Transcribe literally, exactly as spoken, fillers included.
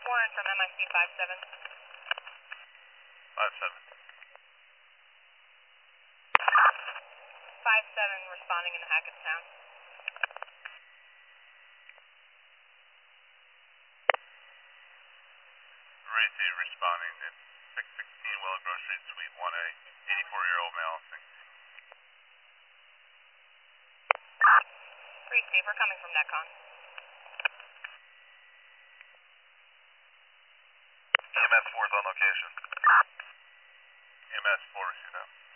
Warren from M I C five seven. five seven. five seven responding in Hackettstown. Ray two responding at six sixteen Willowgrove Street, Suite one A. eighty-four-year-old male. three Steve, we're coming from NetCon. E M S four is on location. E M S four, received out.